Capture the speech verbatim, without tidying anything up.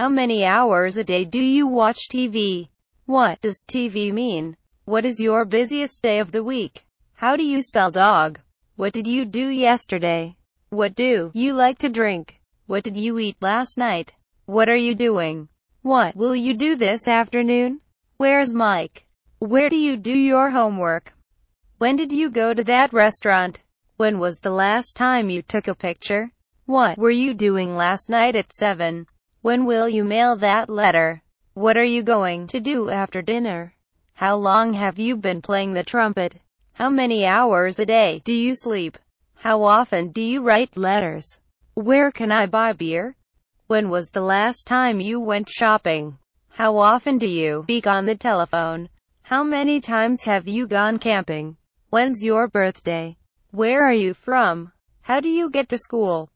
How many hours a day do you watch T V? What does T V mean? What is your busiest day of the week? How do you spell dog? What did you do yesterday? What do you like to drink? What did you eat last night? What are you doing? What will you do this afternoon? Where's Mike? Where do you do your homework? When did you go to that restaurant? When was the last time you took a picture? What were you doing last night at seven? When will you mail that letter? What are you going to do after dinner? How long have you been playing the trumpet? How many hours a day do you sleep? How often do you write letters? Where can I buy beer? When was the last time you went shopping? How often do you speak on the telephone? How many times have you gone camping? When's your birthday? Where are you from? How do you get to school?